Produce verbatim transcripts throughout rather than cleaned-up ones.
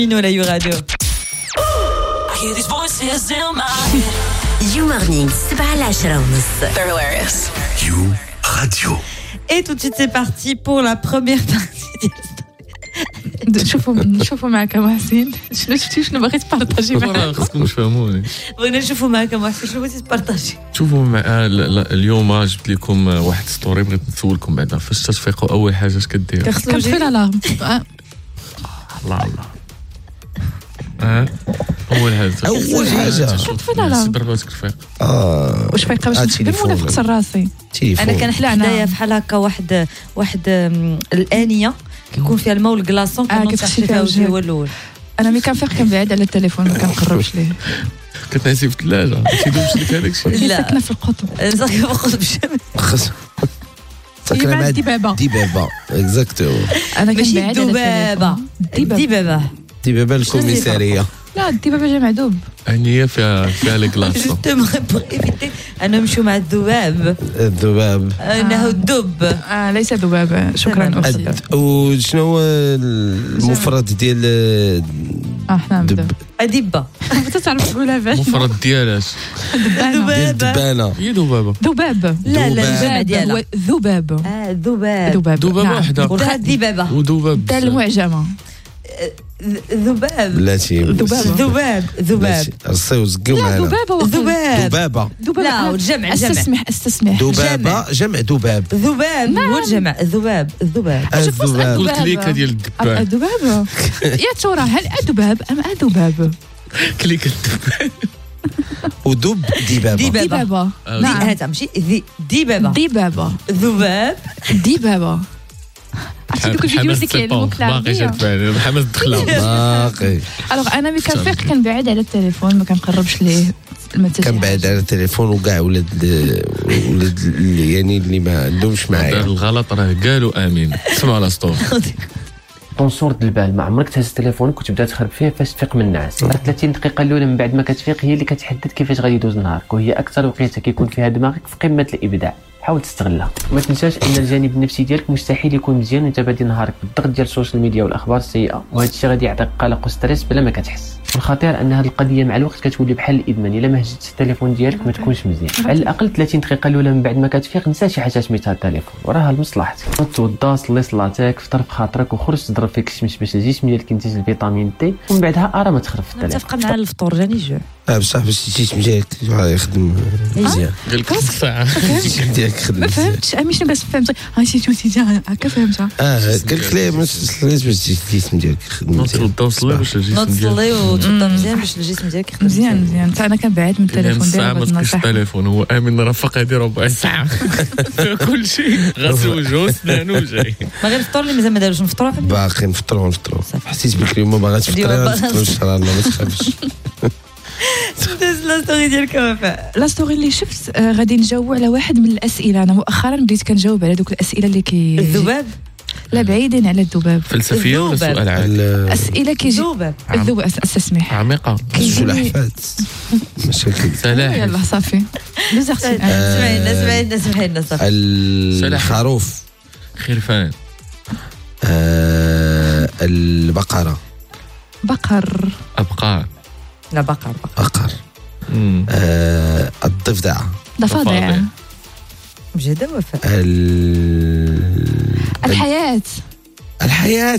Ino la You Radio. You Morning سبعة لعشرة ونص. They're hilarious. You Radio. Et tout de suite, c'est parti pour la première partie. نشوفوا نشوفوا معك محسن شنو شفتي شنو باغي تبارطاجي معنا خاصكم تفهموني. بغينا نشوفوا معك محسن شنو بغيتي تبارطاجي. شوفوا مع اليوم جبت لكم واحد ستوري بغيت نسولكم بعدا فاش تتفيقوا اول حاجه اش كديروا؟ كنطفي الالارم. الله الله. اه اول حاجه اول حاجه كنطفي الالارم. صبر راسك تفيق. اه واش فايقه باش نخدم ولا فقت راسي؟ انا كنحل حدايا بحال هكا واحد واحد الانيه كيكون فيها الماء والكلاصون كنغسل فيها وجهي هو الاول. انا ملي كنفيق كنبعد على التليفون ما كنقربش ليه. كتنسي في الثلاجه تيدوبش لك هذاك الشيء. لا ساكنه في القطب. ساكنه في القطب الشمالي. ساكنه مع دبابه. دبابه اكزاكتو. انا ماشي كنبعد على دبابه دبابه دبابه الكوميساريه. لا الدبابه جمع دوب. هي فيها فيها لي كلاصون. جوستومون بغ ايفيتي انا نمشيو مع الذباب. الذباب انه الدب. اه ليس ذبابه. شكرا اختي. وشنو هو المفرد ديال اه حنا نبدا ادبه. انت تعرف تقولها باش مفرد ديالاش ديال الدبانه. هي ذبابه. ذباب. لا لا الجمع ديالها ذباب. اه ذباب. ذباب ذبابه وحده. وخا ذبابه. وذباب. دال المعجمه. ذباب. بلاتي ذباب ذباب ذباب. رصيو زقوا لا معنا. ذبابه ذبابه ذبابه. لا والجمع الجمع. استسمح استسمح. ذبابه جمع ذباب. ذباب هو الجمع الذباب الذباب. الذباب. قلت كليكه ديال الدبان. الذباب. يا ترى هل الذباب ام الذباب؟ كليكه الدبان. ودب دبابه. دبابه. نعم هذا ماشي دبابه. دبابه. ذباب. دبابه. عرفتي دوك الفيديوهات اللي كيعلموك باقي جاتبان حماس دخلاو باقي. الوغ انا ملي كنفيق كنبعد على التليفون ما كنقربش ليه. كنبعد على التليفون وكاع ولاد ولاد يعني اللي ما عندهمش معايا الغلط راه قالوا امين. سمعوا على ستور طونسور د البال ما عمرك تهز تليفونك وتبدا تخرب فيه فاش تفيق من النعاس. راه ثلاثين دقيقه الاولى من بعد ما كتفيق هي اللي كتحدد كيفاش غادي يدوز نهارك وهي اكثر وقيته كيكون فيها دماغك في قمه الابداع. حاول تستغلها. ما تنساش ان الجانب النفسي ديالك مستحيل يكون مزيان وانت بادي نهارك بالضغط ديال السوشيال ميديا والاخبار السيئه وهذا الشيء غادي يعطيك قلق وستريس بلا ما كتحس. الخطير ان هذه القضيه مع الوقت كتولي بحال الادمان. الا ما هزتش التليفون ديالك ما تكونش مزيان. على الاقل ثلاثين دقيقه الاولى من بعد ما كتفيق نسى شي حاجه سميتها التليفون وراها لمصلحتك. توضا صلي صلاتك فطر بخاطرك وخرج تضرب فيك الشمس باش الجسم ديالك ينتج الفيتامين تي ومن بعدها ارا ما تخرب في التليفون. متفقه مع الفطور جاني الجوع. اه بصح باش الجسم ديالك يخدم مزيان. قال لك الساعه الجسم ديالك يخدم ما فهمتش امي شنو باش فهمت. ها شي شوتي هكا فهمتها. اه قال لك لا ما تصليش باش الجسم ديالك يخدم مزيان. توضا وصلي باش الجسم ديالك تصلي وتوضا مزيان باش الجسم ديالك يخدم مزيان مزيان. انا كنبعد من التليفون ديالي ما تبقاش التليفون. هو امين رافق هذه ربع ساعه كل شيء غسل وجهه وسنانه وجاي. ما غير الفطور اللي مازال ما داروش نفطروا. باقي نفطروا نفطروا. حسيت بك اليوم ما باغاش تفطري نفطروا ان ما تخافش. لا ستوري ديالك وفاء. لا ستوري اللي شفت آه غادي نجاوب على واحد من الاسئله. انا مؤخرا بديت كنجاوب على دوك الاسئله اللي كي الذباب. لا بعيدين على الذباب. فلسفيه ولا سؤال عام؟ اسئله كيجي الذباب. الذباب استسمح عميقه. شو الاحفاد مشاكل سلاح. يلا صافي دوز اختي. سمعينا سمعينا سمعينا صافي. الخروف. خرفان. البقره. بقر. ابقار. لا بقر بقر. آه الضفدعة. ضفادع. بجد وفاء. ال... الحياة. الحياة.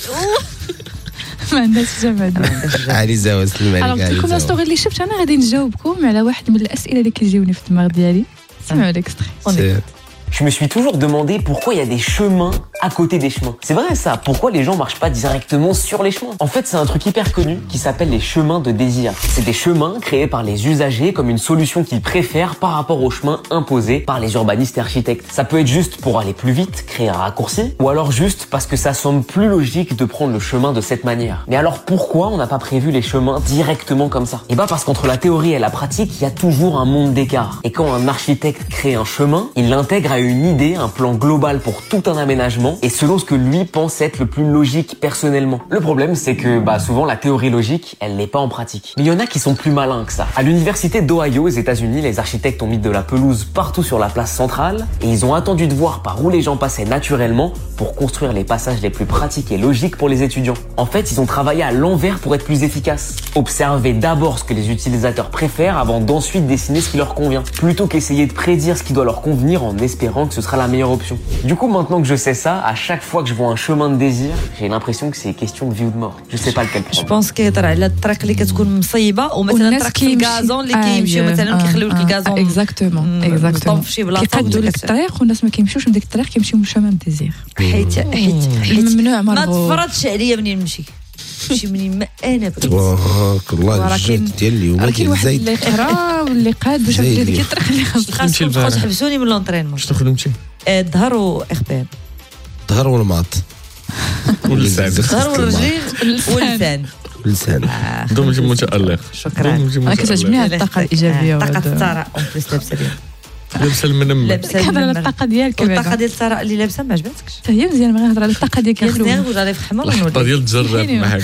ما عندهاش جمع. علي زاوى سلم عليك. على لكم لا ستوري اللي شفت انا غادي نجاوبكم على واحد من الاسئله اللي كيجيوني في الدماغ ديالي. سمعوا ليكستري. Je me suis toujours demandé pourquoi il y a des chemins à côté des chemins. C'est vrai ça, pourquoi les gens marchent pas directement sur les chemins? En fait, c'est un truc hyper connu qui s'appelle les chemins de désir. C'est des chemins créés par les usagers comme une solution qu'ils préfèrent par rapport aux chemins imposés par les urbanistes et architectes. Ça peut être juste pour aller plus vite, créer un raccourci, ou alors juste parce que ça semble plus logique de prendre le chemin de cette manière. Mais alors pourquoi on n'a pas prévu les chemins directement comme ça? Et bah parce qu'entre la théorie et la pratique, il y a toujours un monde d'écart. Et quand un architecte crée un chemin, il l'intègre à une idée, un plan global pour tout un aménagement rationnellement et selon ce que lui pense être le plus logique personnellement. Le problème, c'est que bah, souvent la théorie logique, elle n'est pas en pratique. Mais il y en a qui sont plus malins que ça. À l'université d'Ohio aux États-Unis, les architectes ont mis de la pelouse partout sur la place centrale et ils ont attendu de voir par où les gens passaient naturellement pour construire les passages les plus pratiques et logiques pour les étudiants. En fait, ils ont travaillé à l'envers pour être plus efficaces. Observer d'abord ce que les utilisateurs préfèrent avant d'ensuite dessiner ce qui leur convient, plutôt qu'essayer de prédire ce qui doit leur convenir en espérant que ce sera la meilleure option. Du coup, maintenant que je sais ça, à chaque fois que je vois un chemin de désir, j'ai l'impression que c'est question de vie ou de mort. Je sais pas lequel prendre. Je pense كيهضر على الطريق اللي كتكون مصيبه ومثلا الطريق في الكازون اللي كيمشيو مثلا كيخليو لك الكازون اكزاكتومون اكزاكتومون في شي بلاصه كيقادوا لك الطريق والناس ما كيمشيوش من ديك الطريق كيمشيو من شومان ديزير حيت حيت حيت ممنوع ما مرغوب تفرضش عليا منين نمشي نمشي منين ما انا بغيت تبارك الله الجهد ديال اليوم كاين واحد زايد اللي قرا واللي قاد باش يبدا ديك الطريق اللي خاص خاصكم تبقاو تحبسوني من لونطرينمون. شنو خدمتي؟ الظهر واخبار الظهر والماط واللسان الظهر والرجلين واللسان اللسان دوم متألق. شكرا. انا كتعجبني هاد الطاقه الايجابيه طاقه الثراء اون بليس لابسه بها لابسه المنمل. لابسه كنهضر على الطاقه ديالك الطاقه ديال الثراء اللي لابسه ما عجبتكش هي مزيان ما غنهضر على الطاقه ديالك خصني نقول على في حمر الحطه ديال الجراب معاك.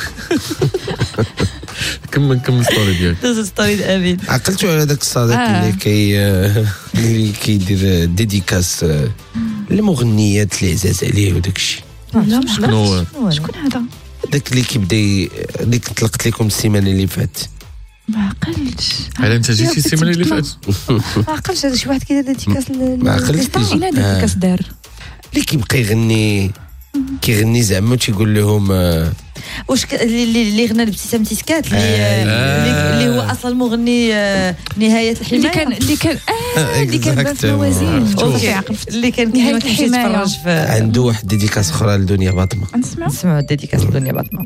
كمل كمل ستوري ديالك. دوز ستوري امين. عقلتوا على داك الصديق اللي كي اللي كيدير ديديكاس للمغنيات اللي عزاز عليه وداك الشيء. لا شنو شكون هذا؟ داك اللي كيبدا اللي طلقت لكم السيمانه اللي فات. ما عقلتش. على انت جيتي السيمانه اللي فاتت؟ ما عقلش هذا شي واحد كيدير ديديكاس ما عقلتش اين هذا ديديكاس دار؟ اللي كيبقى يغني كيغني زعما تيقول لهم واش اللي اللي غنى بابتسام تيسكات اللي اللي هو اصلا مغني نهايه الحمايه اللي كان اللي كان اه اللي كان بان في موازين اللي كان نهايه الحمايه عنده واحد ديديكاس اخرى لدنيا باطمه. نسمعوا نسمعوا ديديكاس لدنيا باطمه.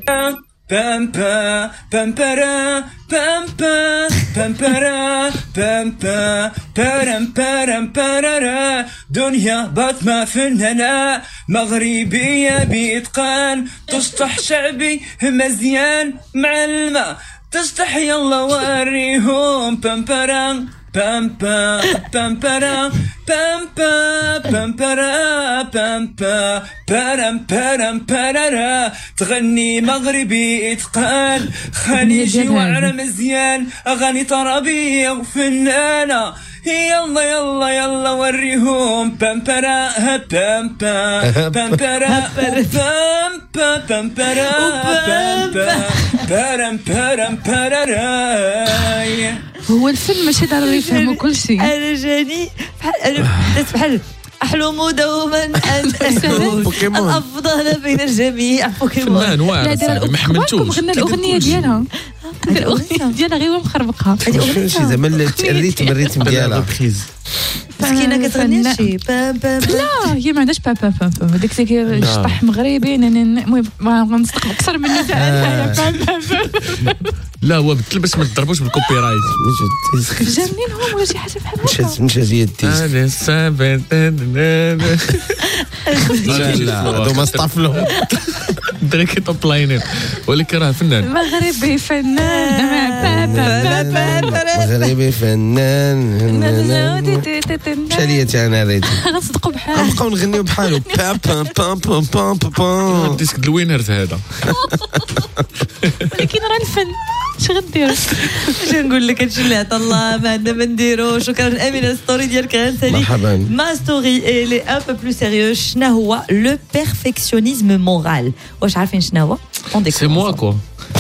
بامبا بامبارا بامبا بامبارا بامبا بارم بارم بارارا دنيا باطمة فنانة مغربية بإتقان تسطح شعبي مزيان معلمة تسطح يلا وريهم بامبارا بامبا بامبارا بامبا بامبارا بامبا بارم بارم بارارا تغني مغربي اتقان خليجي وعرى مزيان اغاني طربيه وفنانه يلا يلا يلا وريهم بامبارا بامبا بامبارا بامبا بامبارا بامبا بارم بارم بارارا. هو الفيلم ماشي ضروري يفهموا كل شيء. انا جاني بحال انا بدات بحال احلم دوما ان اكون الافضل بين الجميع. بوكيمون فنان واعر ما حملتوش. غنى الاغنيه ديالها الاغنيه ديالها غير مخربقه. شي زعما الريتم الريتم ديالها مسكينه كتغني شي بام بام. لا هي ما عندهاش بام بام بام ديك الشطح مغربي. المهم ما غنصدق اكثر من نفع. لا هو بدل باش ما تضربوش بالكوبي رايت. جامنين هم ولا شي حاجه بحال هكا. مش هذه التيست. انا سابت لا لا هادو ما اصطفلهم الدراري كيطوب لاينين ولكن راه فنان مغربي فنان مغربي فنان. مشى ليا تا انا ريت غنصدقوا بحال نبقاو نغنيو بحالو بام بام بام بام بام بام. الديسك د الوينرز هذا. ولكن راه الفن اش غديروا؟ اش نقول لك هادشي اللي عطا الله ما عندنا ما نديرو. شكرا امينه الستوري ديالك غنسالي. مرحبا. ما ستوري اي ان بو بلو سيريو. شنو هو لو بيرفكسيونيزم مورال؟ واش عارفين شنو هو؟ سي موا كو.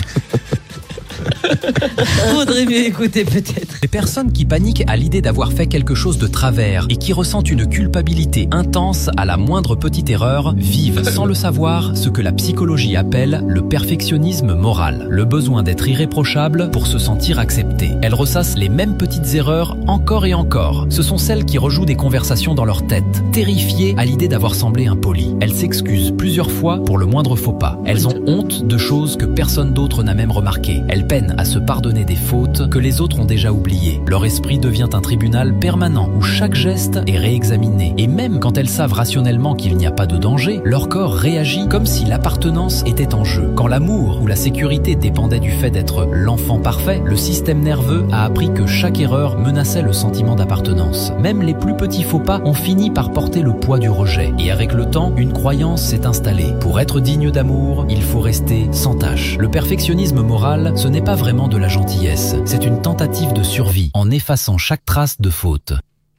Faudrait mieux écouter peut-être. Les personnes qui paniquent à l'idée d'avoir fait quelque chose de travers et qui ressentent une culpabilité intense à la moindre petite erreur vivent sans le savoir ce que la psychologie appelle le perfectionnisme moral, le besoin d'être irréprochable pour se sentir accepté. Elles ressassent les mêmes petites erreurs encore et encore. Ce sont celles qui rejouent des conversations dans leur tête, terrifiées à l'idée d'avoir semblé impoli. Elles s'excusent plusieurs fois pour le moindre faux pas. Elles ont honte de choses que personne d'autre n'a même remarquées. Elles peinent parviennent à se pardonner des fautes que les autres ont déjà oubliées. Leur esprit devient un tribunal permanent où chaque geste est réexaminé. Et même quand elles savent rationnellement qu'il n'y a pas de danger, leur corps réagit comme si l'appartenance était en jeu. Quand l'amour ou la sécurité dépendait du fait d'être l'enfant parfait, le système nerveux a appris que chaque erreur menaçait le sentiment d'appartenance. Même les plus petits faux pas ont fini par porter le poids du rejet. Et avec le temps, une croyance s'est installée. Pour être digne d'amour, il faut rester sans tâche. Le perfectionnisme moral, ce n'est pas vraiment de la gentillesse. C'est une tentative de survie en effaçant chaque trace de faute.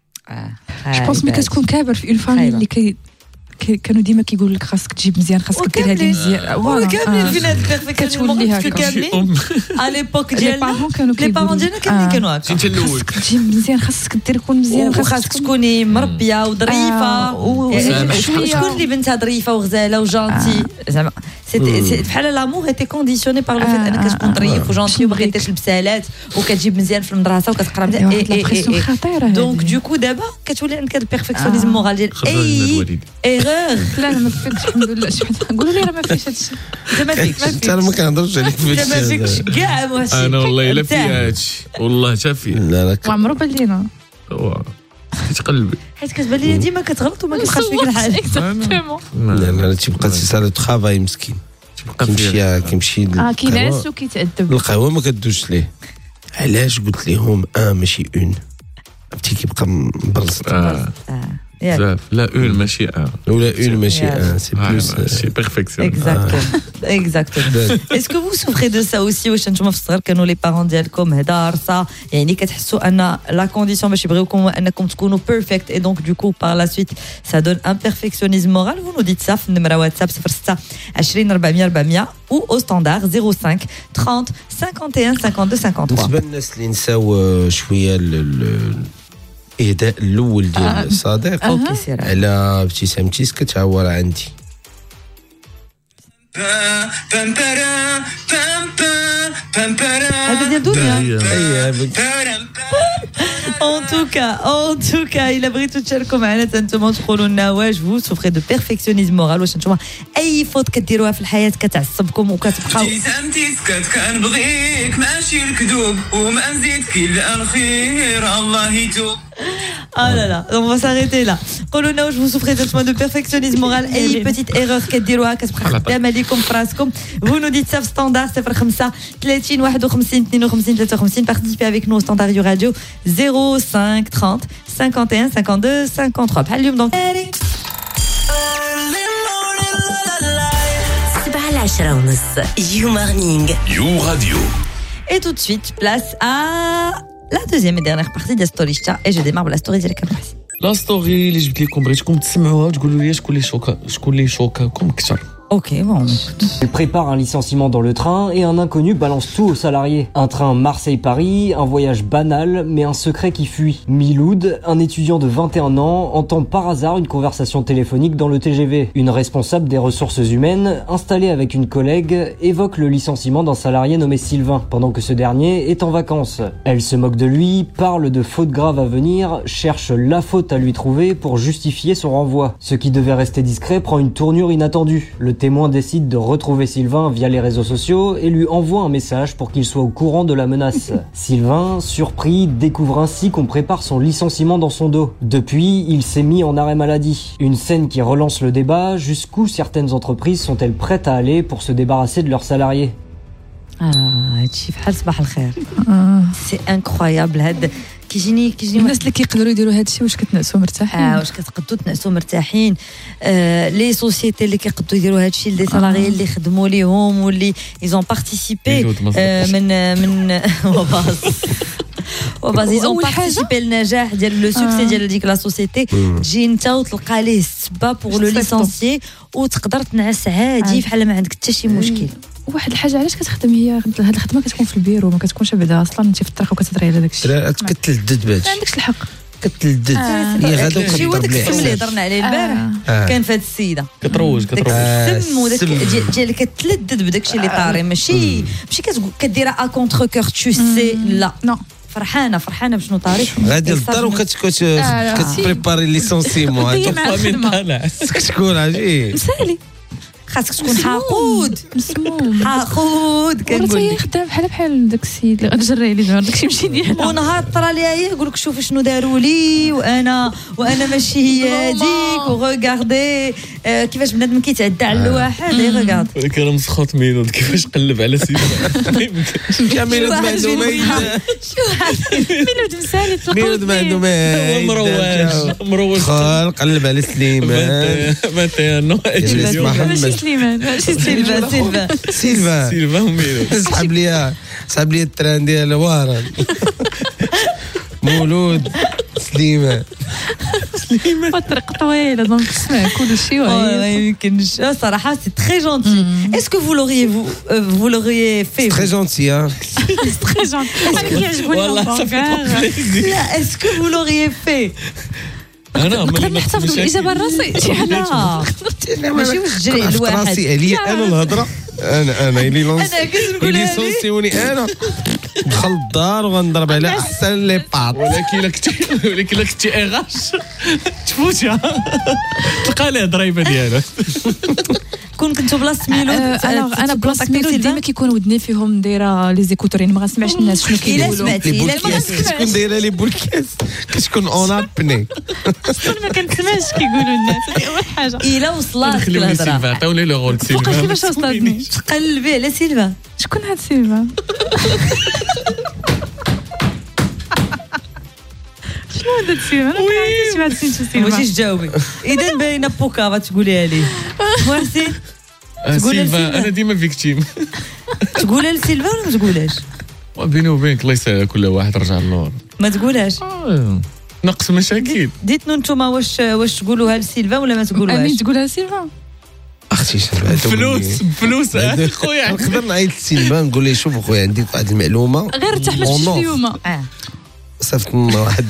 Je pense que كتكون كابر في une famille اللي كي كانوا ديما كيقول لك خاصك تجيب مزيان خاصك دير هذه مزيان فوالا كاملين فينا هاد البيرفكسيون كاملين على ليبوك ديالنا لي بارون ديالنا كاملين كانوا هكا خاصك تجيب مزيان خاصك دير كون مزيان وخاصك تكوني مربيه وظريفه شكون اللي بنتها ظريفه وغزاله وجانتي زعما سي بحال لامور ايتي كونديسيوني بار لو فيت انك تكون ظريف وجانتي وما كديرش البسالات وكتجيب مزيان في المدرسه وكتقرا مزيان دونك دوكو دابا كتولي عندك هذا البيرفكسيونيزم مورال ديال اي ايغور لا انا ما فيكش الحمد لله شي حد قولوا لي راه ما فيش هادشي انت ما فيكش انا ما كنهضرش عليك في انت ما فيكش كاع ماشي انا والله الا في هادشي والله حتى فيه لا لا وعمرو بان لينا تقلبي حيت كتبان لي ديما كتغلط وما كتبقاش فيك الحال اكزاكتومون لا لا تيبقى سي لو طرافاي مسكين كيمشي كيمشي اه كينعس وكيتأدب القهوه ما كدوش ليه علاش قلت لهم اه ماشي اون عرفتي كيبقى مبرز بزاف لا اون ماشي ان ولا اون ماشي ان سي بلوس سي بيرفكسيون اكزاكتومون اكزاكتومون اسكو فو سوفري دو سا اوسي واش نتوما في الصغر كانوا لي بارون ديالكم هدار صا يعني كتحسوا ان لا كونديسيون باش يبغيوكم هو انكم تكونوا بيرفكت اي دونك دوكو بار لا سويت سا دون ان بيرفكسيونيزم مورال فو نو ديت سا في النمره واتساب صفر ستة عشرين أربعمية أربعمية او او ستاندار صفر خمسة ثلاثين خمسة وخمسين خمسة وخمسين ثلاثة وخمسين بالنسبه للناس اللي نساو شويه الاهداء الاول ديال الصديق على ابتسامتي سكت ها هو راه عندي هذا ديال دنيا En tout cas, en tout cas, il a pris tout تشاركوا معنا انتم تقولوا لنا واش vous souffrez de perfectionnisme moral واش نتوما اي فوت كديروها في الحياه كتعصبكم وكتبقاو ابتسامتي سكت كنبغيك ماشي الكذوب وما نزيدك الا الخير الله يتوب. Ah là là, on va s'arrêter là. قولوا لنا واش vous souffrez de perfectionnisme moral اي petite erreur كديروها كتبقى خدامه ليكم في راسكم. Vous nous dites ça في ستاندار صفر خمسة ثلاثين واحد وخمسين اثنين وخمسين ثلاثة وخمسين. Participez avec nous au standard radio zéro cinq trente cinquante et un cinquante-deux cinquante-trois. بحال اليوم دونك سبعة العشرة ونص يو مارنينغ يو راديو. Et tout de suite, place à la deuxième et dernière partie de Storysta. Et je démarre la story ديالك محسن. لا ستوري اللي جبت لكم بغيتكم تسمعوها وتقولوا لي شكون اللي شوكا شكون اللي شوكاكم اكثر. Ok, bon, on écoute. Il prépare un licenciement dans le train et un inconnu balance tout aux salariés. Un train Marseille-Paris, un voyage banal, mais un secret qui fuit. Miloud, un étudiant de vingt et un ans, entend par hasard une conversation téléphonique dans le T G V. Une responsable des ressources humaines, installée avec une collègue, évoque le licenciement d'un salarié nommé Sylvain, pendant que ce dernier est en vacances. Elle se moque de lui, parle de fautes graves à venir, cherche la faute à lui trouver pour justifier son renvoi. Ce qui devait rester discret prend une tournure inattendue. Le témoin décide de retrouver Sylvain via les réseaux sociaux et lui envoie un message pour qu'il soit au courant de la menace. Sylvain, surpris, découvre ainsi qu'on prépare son licenciement dans son dos. Depuis, il s'est mis en arrêt maladie. Une scène qui relance le débat, jusqu'où certaines entreprises sont-elles prêtes à aller pour se débarrasser de leurs salariés. Ah, هادشي بحال صباح الخير. سي انكرويابل هاد كيجيني كيجيني الناس اللي كيقدروا يديروا هادشي واش كتنعسوا مرتاحين اه واش كتقدروا تنعسوا مرتاحين آه لي سوسيتي اللي كيقدروا يديروا هادشي لي سالاريي اللي خدموا ليهم واللي ايزون بارتيسيبي من من وباز وباز ايزون بارتيسيبي للنجاح ديال لو سوكسي ديال ديك لا سوسيتي تجي انت وتلقى ليه السبه بور لو ليسونسيي وتقدر تنعس عادي بحال ما عندك حتى شي مشكل. واحد الحاجه علاش كتخدم هي هاد الخدمه كتكون في البيرو ما كتكونش بعدا اصلا انت في الطريق وكتهضري على داكشي لا كتلدد بهادشي ما عندكش الحق كتلدد هي غادا شي هو داك السم اللي هضرنا عليه البارح كان في هاد السيده كتروج كتروج السم وداك ديال كتلدد بداكشي اللي طاري ماشي ماشي كديرها ا كونتر كور تو سي لا نو فرحانه فرحانه بشنو طاري غادي للدار وكتبريباري ليسونسيمون هذا شكون عجيب مسالي خاصك تكون حقود مسموم حقود كنقول لك خدام بحال بحال داك السيد اللي غتجري لي داكشي ماشي ديالها ونهار طرا ليها هي يقول لك شوف شنو داروا لي وانا وانا ماشي هي هذيك وغوغاردي كيفاش بنادم كيتعدى على الواحد اي غوغارد كان مسخوط ميلود كيفاش قلب على سيدنا يا ميلود ما عنده ما ميلود مسالي ميلود ما عنده ما مروج مروج قلب على سليمان متى نو ماشي سليمان ماشي سيلفا سيلفا سيلفا سيلفا وميلود سحب ليها سحب لي التران ديال وارن مولود سليمان سليمان الطريق طويله دونك تسمع كل شيء ما يمكنش صراحه سي تري جونتي اسكو فو لوريي فو لوريي في تري جونتي ها تري جونتي انا كيعجبني والله لا اسكو فو لوريي في انا نقدر نحتفظ بالاجابه الراسي شي حاجه ماشي واش تجري الواحد راسي عليا انا الهضره انا انا اللي لونس انا كنقول اللي سونسيوني انا ندخل الدار وغنضرب على احسن لي باط ولكن الا كنتي ولكن الا كنتي اغاش تفوتها تلقى ليه ضريبه ديالو كون كنتو بلاصه ميلود انا انا بلاصه ميلود ديما كيكون ودني فيهم دايره لي زيكوتورين ما غنسمعش الناس شنو كيقولوا الا سمعتي الا ما كتكون دايره لي بولكاس كتكون اون ابني ما كنسمعش كيقولوا الناس هذه اول حاجه الا وصلات خليوني سيلفا عطيوني لو رول سيلفا كيفاش وصلتني تقلبي على سيلفا شكون هاد سيلفا شنو هاد سيلفا انا كنت سمعت سيلفا واش تجاوبي اذا باينه بوكا تقوليها لي محسن سيلفا انا ديما فيكتيم تقولها لسيلفا ولا ما تقولهاش بيني وبينك الله يسهل كل واحد رجع للنور ما تقولهاش نقص مشاكل ديتنا نتوما واش واش تقولوها لسيلفا ولا ما تقولوهاش امين تقولها لسيلفا اختي فلوس فلوس خويا نقدر نعيط لسيلفا نقول ليه شوف خويا عندي واحد المعلومه غير ارتاح ما تمشيش اليوم صافت واحد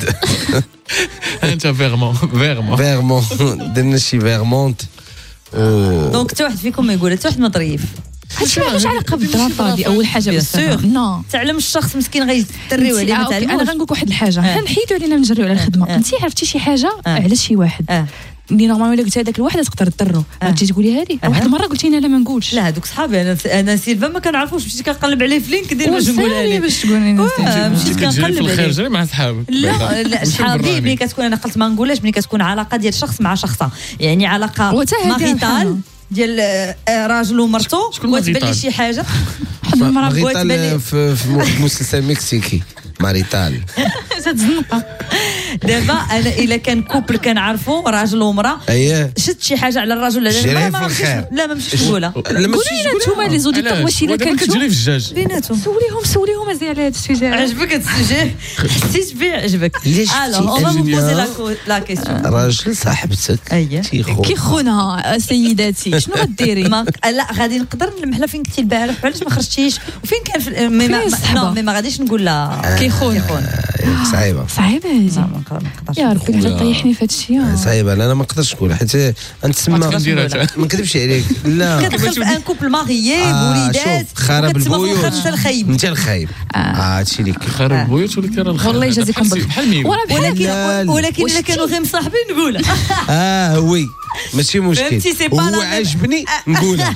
انت فيرمون فيرمون فيرمون درنا شي فيرمونت دونك حتى واحد فيكم ما يقول حتى واحد ما ظريف هادشي مالوش علاقه بالدراسه هذه اول حاجه بس نو تعلم الشخص مسكين غيتريو عليه ما تعلموش انا غنقول لك واحد الحاجه حنحيدوا علينا نجريو على الخدمه انت عرفتي شي حاجه على شي واحد اللي نورمالمون الا قلت هذاك الواحد تقدر تضرو غتجي تقولي هذه واحد المره قلتي لنا لا ما نقولش لا هذوك صحابي انا انا سيلفا ما كنعرفوش مشيت كنقلب عليه في لينكدين باش نقولها ليه باش تقولي لنا مشيت كنقلب في الخارج مع صحابك لا لا صحابي ملي كتكون انا قلت ما نقولهاش ملي كتكون علاقه ديال شخص مع شخصه يعني علاقه ماريتال ديال راجل ومرته وتبان لي شي حاجه واحد المره بغات تبان في مسلسل مكسيكي ماريتال تتزنقه دابا انا الا كان كوبل كنعرفوا راجل ومراه اييه شت شي حاجه على الرجل لا ما لا ما مشيتش نقولها لا ما قولوا لنا نتوما لي زوديتور واش الا كان كتجري في الدجاج بيناتهم سوليهم سوليهم ازي على هذا السوجي عجبك هذا السوجي حسيت به عجبك الو اون فا بوزي لا كيسيون راجل صاحبتك كيخونها سيداتي شنو غديري لا غادي نقدر نلمح فين كنتي البارح علاش ما خرجتيش وفين كان في مي ما غاديش نقول لها كيخون صعيبه صعيبه هذه يا ربي لا تطيحني في هذا الشيء صعيبه لا انا ما نقدرش نقول حيت نتسمى ما نكذبش عليك لا كتدخل في ان كوبل ماريي بوليدات خرب البيوت انت الخايب انت الخايب اه هادشي اللي خرب البيوت ولا كان الخايب والله يجازيكم بالخير ولكن ولكن الا كانوا غير مصاحبين نقولها اه وي ماشي مشكل هو عجبني نقولها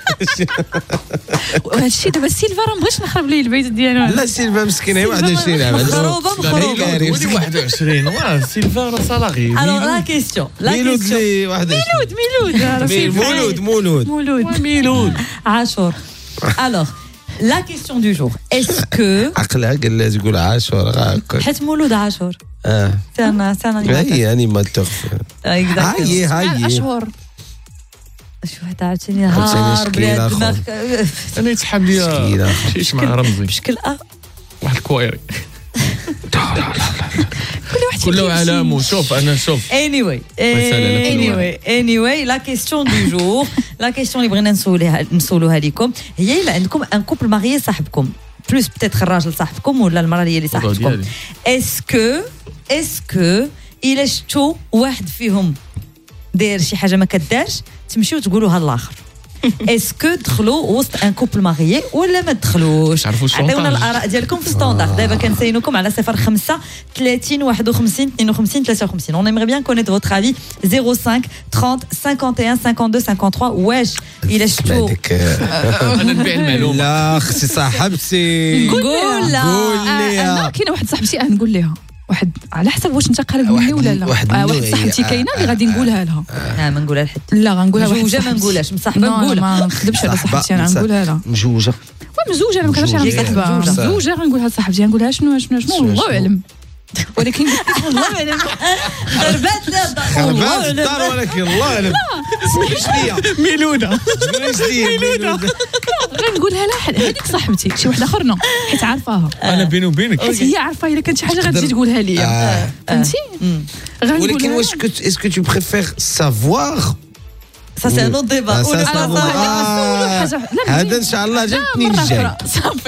وهادشي دابا سيلفا راه مبغيتش نخرب ليه البيت ديالو لا سيلفا مسكين هي واحد وعشرين مخروبه مخروبه ولي واحد وعشرين واه سيلفا راه صالاغي الوغ لا كيسيون لا ميلود كيسيون لي واحد ميلود ميلود مولود مولود مولود ميلود عاشور الوغ لا كيسيون دو جور اسكو عقلها قال لها تقول عاشور هاكا حيت مولود عاشور اه سانا سانا هي انيماتور هاي هاي اشهر شو حتى عاوتاني نهار بلا دماغ انا يتحب ليا شي مع رمزي بشكل اه واحد الكويري كل واحد كل علامه شوف انا شوف anyway anyway anyway لا كيسيون دو جور لا كيسيون اللي بغينا نسوليها نسولوها لكم هي الا عندكم ان كوبل ماريي صاحبكم بلوس بتيتر الراجل صاحبكم ولا المراه هي اللي صاحبتكم اسكو اسكو الا شفتوا واحد فيهم داير شي حاجه ما كدارش تمشيو تقولوها للاخر est-ce que دخلوا وسط ان كوبل ماريي ولا ما دخلوش؟ عطيونا الاراء ديالكم في ستاندار. دابا كنساينوكم على صفر خمسة ثلاثين واحد وخمسين اثنين وخمسين ثلاثة وخمسين. on aimerait bien connaître votre avis. zéro cinq trente cinquante et un cinquante-deux cinquante-trois. واش الى شفتوا انا نبيع المعلومه لا خصي صاحبتي قول لها قول لها. انا كاينه واحد صاحبتي نقول لها واحد على حسب واش انت قريب مني ولا لا. واحد آه واحد صاحبتي كاينه اللي غادي نقولها لها. اه ما نقولها لحد. لا غنقولها واحد مجوجه ما نقولهاش مصاحبه نقولها. ما نخدمش على صاحبتي انا نقولها لها. مجوجه ومزوجه انا ما كنهضرش على صاحبه مزوجه غنقولها لصاحبتي نقولها شنو شنو شنو الله اعلم. ولكن الله اعلم خربات لا خربات الدار ولكن الله اعلم. سمحي لي ميلوده ميلوده غنقولها لها هذيك صاحبتي شي وحده اخرى حيت عارفاها. انا بيني وبينك حيت هي عارفه الا كانت شي حاجه غتجي تقولها ليا فهمتي. ولكن واش كنت اسكو تو بريفير سافوار Ça c'est un autre débat. هذا ان شاء الله جاتني الجاي.